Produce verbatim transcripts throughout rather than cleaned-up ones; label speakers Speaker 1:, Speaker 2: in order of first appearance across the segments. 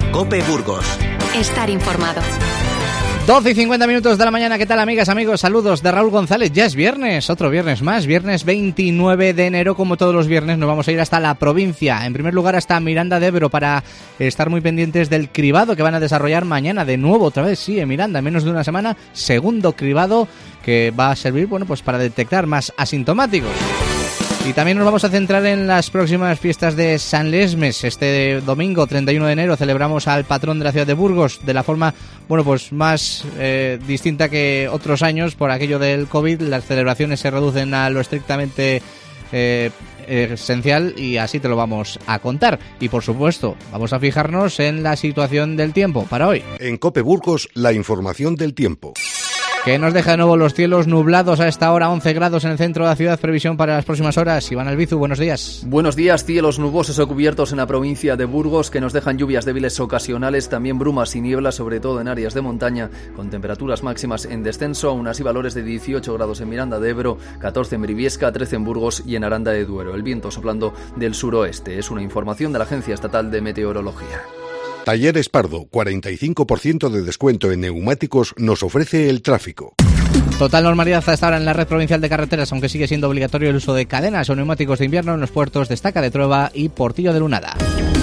Speaker 1: COPE Burgos.
Speaker 2: Estar informado.
Speaker 3: doce y cincuenta minutos de la mañana. ¿Qué tal, amigas, amigos? Saludos de Raúl González. Ya es viernes, otro viernes más, viernes veintinueve de enero. Como todos los viernes nos vamos a ir hasta la provincia. En primer lugar hasta Miranda de Ebro para estar muy pendientes del cribado que van a desarrollar mañana. De nuevo, otra vez, sí, en Miranda, en menos de una semana, segundo cribado que va a servir, bueno, pues para detectar más asintomáticos. Y también nos vamos a centrar en las próximas fiestas de San Lesmes. Este domingo, treinta y uno de enero, celebramos al patrón de la ciudad de Burgos de la forma, bueno, pues más eh, distinta que otros años por aquello del COVID. Las celebraciones se reducen a lo estrictamente eh, esencial y así te lo vamos a contar. Y por supuesto, vamos a fijarnos en la situación del tiempo para hoy.
Speaker 4: En COPE Burgos, la información del tiempo.
Speaker 3: Que nos deja de nuevo los cielos nublados a esta hora, once grados en el centro de la ciudad. Previsión para las próximas horas. Iván Albizu, buenos días.
Speaker 5: Buenos días. Cielos nubosos o cubiertos en la provincia de Burgos que nos dejan lluvias débiles ocasionales, también brumas y nieblas, sobre todo en áreas de montaña, con temperaturas máximas en descenso, aún así valores de dieciocho grados en Miranda de Ebro, catorce en Briviesca, trece en Burgos y en Aranda de Duero. El viento soplando del suroeste. Es una información de la Agencia Estatal de Meteorología.
Speaker 4: Talleres Pardo, cuarenta y cinco por ciento de descuento en neumáticos nos ofrece el tráfico.
Speaker 3: Total normalidad hasta ahora en la red provincial de carreteras, aunque sigue siendo obligatorio el uso de cadenas o neumáticos de invierno en los puertos de Estaca de Trueba y Portillo de Lunada.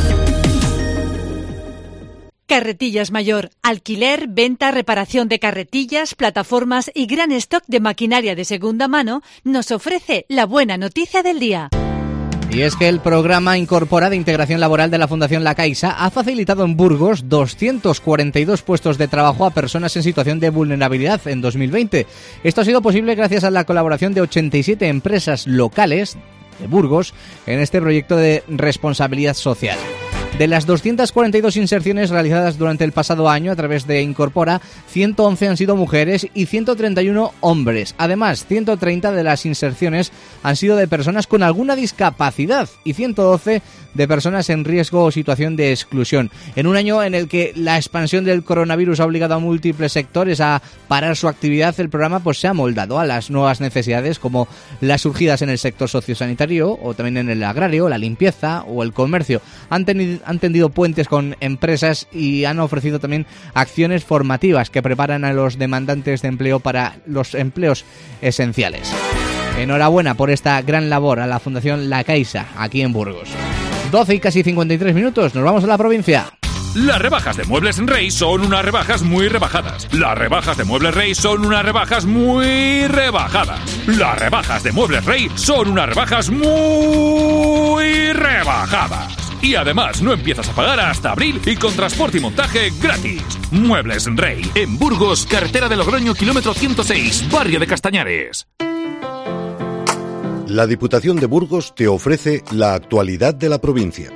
Speaker 6: Carretillas Mayor. Alquiler, venta, reparación de carretillas, plataformas y gran stock de maquinaria de segunda mano nos ofrece la buena noticia del día.
Speaker 3: Y es que el programa Incorpora de Integración Laboral de la Fundación La Caixa ha facilitado en Burgos doscientos cuarenta y dos puestos de trabajo a personas en situación de vulnerabilidad en dos mil veinte. Esto ha sido posible gracias a la colaboración de ochenta y siete empresas locales de Burgos en este proyecto de responsabilidad social. De las doscientas cuarenta y dos inserciones realizadas durante el pasado año a través de Incorpora, ciento once han sido mujeres y ciento treinta y uno hombres. Además, ciento treinta de las inserciones han sido de personas con alguna discapacidad y ciento doce de personas en riesgo o situación de exclusión. En un año en el que la expansión del coronavirus ha obligado a múltiples sectores a parar su actividad, el programa pues se ha moldado a las nuevas necesidades como las surgidas en el sector sociosanitario o también en el agrario, la limpieza o el comercio. Han tenido han tendido puentes con empresas y han ofrecido también acciones formativas que preparan a los demandantes de empleo para los empleos esenciales. Enhorabuena por esta gran labor a la Fundación La Caixa, aquí en Burgos. doce y casi cincuenta y tres minutos, nos vamos a la provincia.
Speaker 7: Las rebajas de Muebles Rey son unas rebajas muy rebajadas. Las rebajas de Muebles Rey son unas rebajas muy rebajadas. Las rebajas de Muebles Rey son unas rebajas muy rebajadas. Y además no empiezas a pagar hasta abril y con transporte y montaje gratis. Muebles Rey, en Burgos, carretera de Logroño, kilómetro ciento seis, barrio de Castañares.
Speaker 4: La Diputación de Burgos te ofrece la actualidad de la provincia.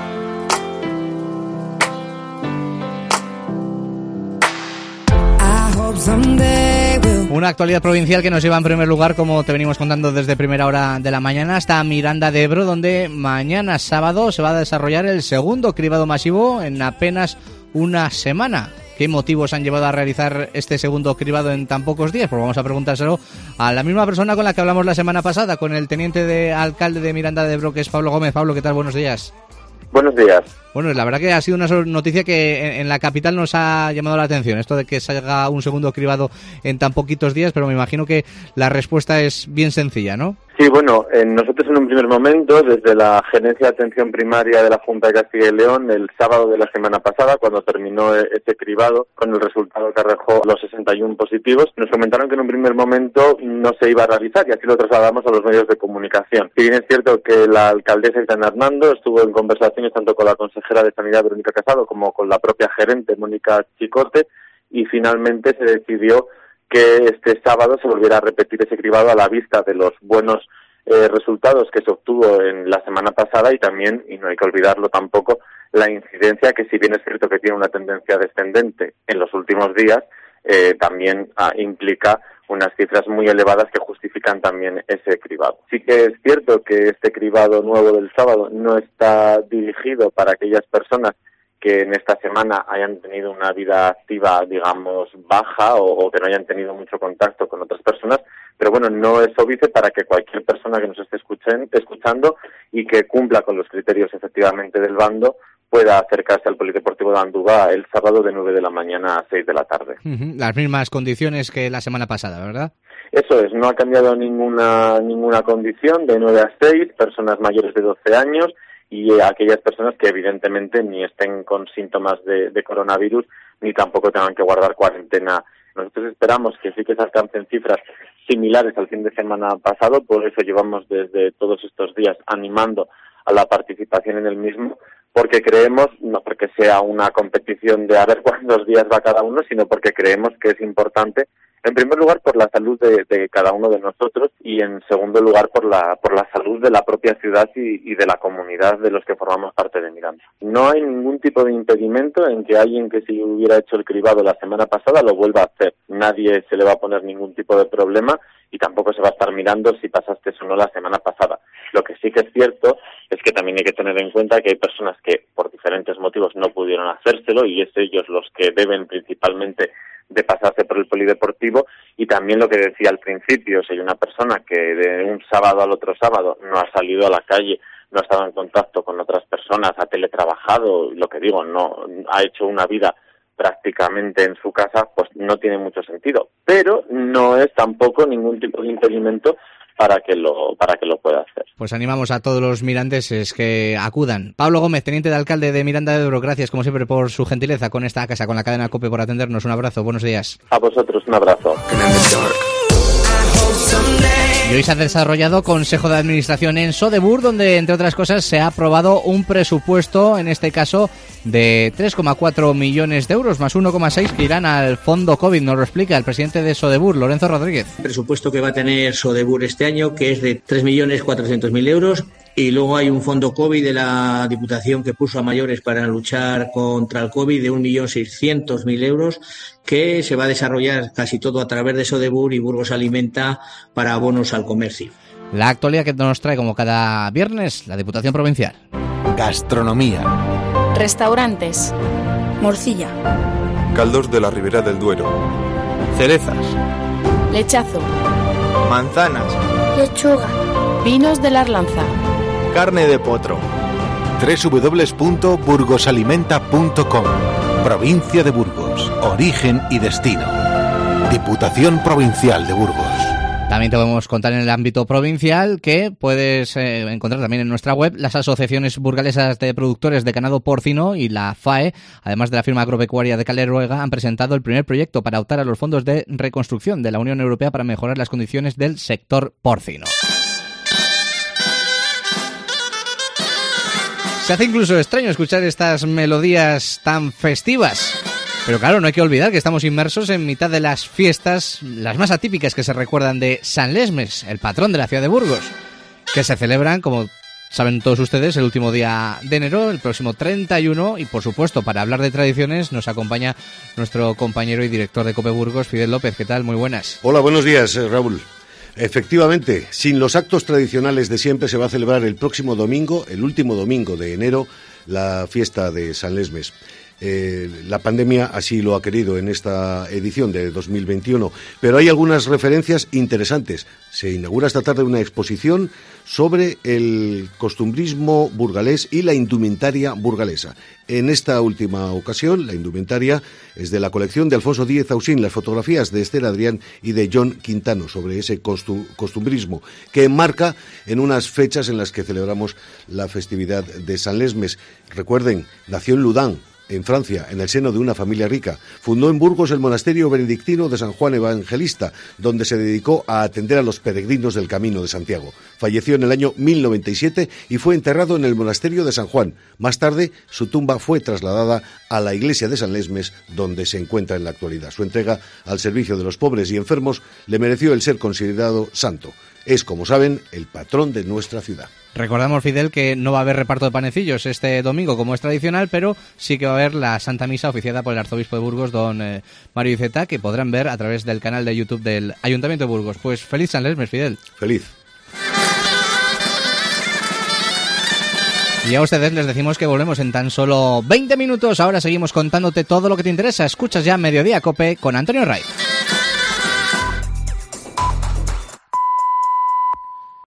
Speaker 3: Una actualidad provincial que nos lleva en primer lugar, como te venimos contando desde primera hora de la mañana, hasta Miranda de Ebro, donde mañana sábado se va a desarrollar el segundo cribado masivo en apenas una semana. ¿Qué motivos han llevado a realizar este segundo cribado en tan pocos días? Pues vamos a preguntárselo a la misma persona con la que hablamos la semana pasada, con el teniente de alcalde de Miranda de Ebro, que es Pablo Gómez. Pablo, ¿qué tal? Buenos días.
Speaker 8: Buenos días.
Speaker 3: Bueno, la verdad que ha sido una noticia que en, en la capital nos ha llamado la atención, esto de que salga un segundo cribado en tan poquitos días, pero me imagino que la respuesta es bien sencilla, ¿no?
Speaker 8: Sí, bueno, eh, nosotros en un primer momento, desde la Gerencia de Atención Primaria de la Junta de Castilla y León, el sábado de la semana pasada, cuando terminó este cribado, con el resultado que arrojó los sesenta y uno positivos, nos comentaron que en un primer momento no se iba a realizar y así lo trasladamos a los medios de comunicación. Si bien es cierto que la alcaldesa Aitana Hernando estuvo en conversaciones tanto con la consejera de Sanidad, Verónica Casado, como con la propia gerente, Mónica Chicote, y finalmente se decidió que este sábado se volviera a repetir ese cribado a la vista de los buenos eh, resultados que se obtuvo en la semana pasada y también, y no hay que olvidarlo tampoco, la incidencia que, si bien es cierto que tiene una tendencia descendente en los últimos días, eh, también ah, implica unas cifras muy elevadas que justifican también ese cribado. Sí que es cierto que este cribado nuevo del sábado no está dirigido para aquellas personas que en esta semana hayan tenido una vida activa, digamos, baja o, o que no hayan tenido mucho contacto con otras personas, pero bueno, no es óbice para que cualquier persona que nos esté escuchen, escuchando y que cumpla con los criterios efectivamente del bando pueda acercarse al Polideportivo de Andúba el sábado de nueve de la mañana a seis de la tarde.
Speaker 3: Uh-huh. Las mismas condiciones que la semana pasada, ¿verdad?
Speaker 8: Eso es, no ha cambiado ninguna ninguna condición, de nueve a seis, personas mayores de doce años y eh, aquellas personas que evidentemente ni estén con síntomas de, de coronavirus ni tampoco tengan que guardar cuarentena. Nosotros esperamos que sí que se alcancen cifras similares al fin de semana pasado, por eso llevamos desde todos estos días animando a la participación en el mismo, porque creemos, no porque sea una competición de a ver cuántos días va cada uno, sino porque creemos que es importante, en primer lugar por la salud de, de cada uno de nosotros y en segundo lugar por la por la salud de la propia ciudad y, y de la comunidad de los que formamos parte de Miranda. No hay ningún tipo de impedimento en que alguien que si hubiera hecho el cribado la semana pasada lo vuelva a hacer. Nadie se le va a poner ningún tipo de problema y tampoco se va a estar mirando si pasaste o no la semana pasada. Lo que sí que es cierto es que también hay que tener en cuenta que hay personas que por diferentes motivos no pudieron hacérselo y es ellos los que deben principalmente de pasarse por el polideportivo, y también lo que decía al principio, si hay una persona que de un sábado al otro sábado no ha salido a la calle, no ha estado en contacto con otras personas, ha teletrabajado, lo que digo, no ha hecho una vida prácticamente en su casa, pues no tiene mucho sentido, pero no es tampoco ningún tipo de impedimento para que lo para que lo pueda hacer.
Speaker 3: Pues animamos a todos los mirandeses que acudan. Pablo Gómez, teniente de alcalde de Miranda de Ebro, gracias como siempre por su gentileza con esta casa, con la cadena COPE, por atendernos. Un abrazo, buenos días.
Speaker 8: A vosotros, un abrazo.
Speaker 3: Y hoy se ha desarrollado Consejo de Administración en Sodebur, donde, entre otras cosas, se ha aprobado un presupuesto, en este caso, de tres coma cuatro millones de euros, más uno coma seis que irán al fondo COVID. Nos lo explica el presidente de Sodebur, Lorenzo Rodríguez.
Speaker 1: El presupuesto que va a tener Sodebur este año, que es de tres millones cuatrocientos mil euros, y luego hay un fondo COVID de la Diputación que puso a mayores para luchar contra el COVID de un millón seiscientos mil euros, que se va a desarrollar casi todo a través de Sodebur y Burgos Alimenta para abonos al comercio.
Speaker 3: La actualidad que nos trae como cada viernes la Diputación Provincial.
Speaker 2: Gastronomía.
Speaker 9: Restaurantes. Morcilla.
Speaker 2: Caldos de la Ribera del Duero. Cerezas.
Speaker 9: Lechazo.
Speaker 2: Manzanas.
Speaker 9: Lechuga. Vinos de la Arlanza.
Speaker 2: Carne de potro.
Speaker 10: doble u doble u doble u punto burgosalimenta punto com. Provincia de Burgos. Origen y destino. Diputación Provincial de Burgos.
Speaker 3: También te podemos contar en el ámbito provincial que puedes eh, encontrar también en nuestra web las asociaciones burgalesas de productores de ganado porcino y la FAE, además de la firma agropecuaria de Caleruega, han presentado el primer proyecto para optar a los fondos de reconstrucción de la Unión Europea para mejorar las condiciones del sector porcino. Se hace incluso extraño escuchar estas melodías tan festivas. Pero claro, no hay que olvidar que estamos inmersos en mitad de las fiestas, las más atípicas que se recuerdan de San Lesmes, el patrón de la ciudad de Burgos, que se celebran, como saben todos ustedes, el último día de enero, el próximo treinta y uno, y por supuesto, para hablar de tradiciones, nos acompaña nuestro compañero y director de COPE Burgos, Fidel López. ¿Qué tal? Muy buenas.
Speaker 4: Hola, buenos días, Raúl. Efectivamente, sin los actos tradicionales de siempre, se va a celebrar el próximo domingo, el último domingo de enero, la fiesta de San Lesmes. Eh, la pandemia así lo ha querido en esta edición de dos mil veintiuno, pero hay algunas referencias interesantes. Se inaugura esta tarde una exposición sobre el costumbrismo burgalés y la indumentaria burgalesa. En esta última ocasión, la indumentaria es de la colección de Alfonso Díez Ausín, las fotografías de Esther Adrián y de John Quintano sobre ese costu- costumbrismo que enmarca en unas fechas en las que celebramos la festividad de San Lesmes. Recuerden, nació en Loudun, en Francia, en el seno de una familia rica. Fundó en Burgos el monasterio benedictino de San Juan Evangelista, donde se dedicó a atender a los peregrinos del Camino de Santiago. Falleció en el año mil noventa y siete y fue enterrado en el monasterio de San Juan. Más tarde, su tumba fue trasladada a la iglesia de San Lesmes, donde se encuentra en la actualidad. Su entrega al servicio de los pobres y enfermos le mereció el ser considerado santo. Es, como saben, el patrón de nuestra ciudad.
Speaker 3: Recordamos, Fidel, que no va a haber reparto de panecillos este domingo como es tradicional, pero sí que va a haber la Santa Misa oficiada por el arzobispo de Burgos, don eh, Mario Iceta, que podrán ver a través del canal de YouTube del Ayuntamiento de Burgos. Pues feliz San Lesmes, Fidel.
Speaker 4: Feliz.
Speaker 3: Y a ustedes les decimos que volvemos en tan solo veinte minutos. Ahora seguimos contándote todo lo que te interesa. Escuchas ya Mediodía Cope con Antonio Raiz.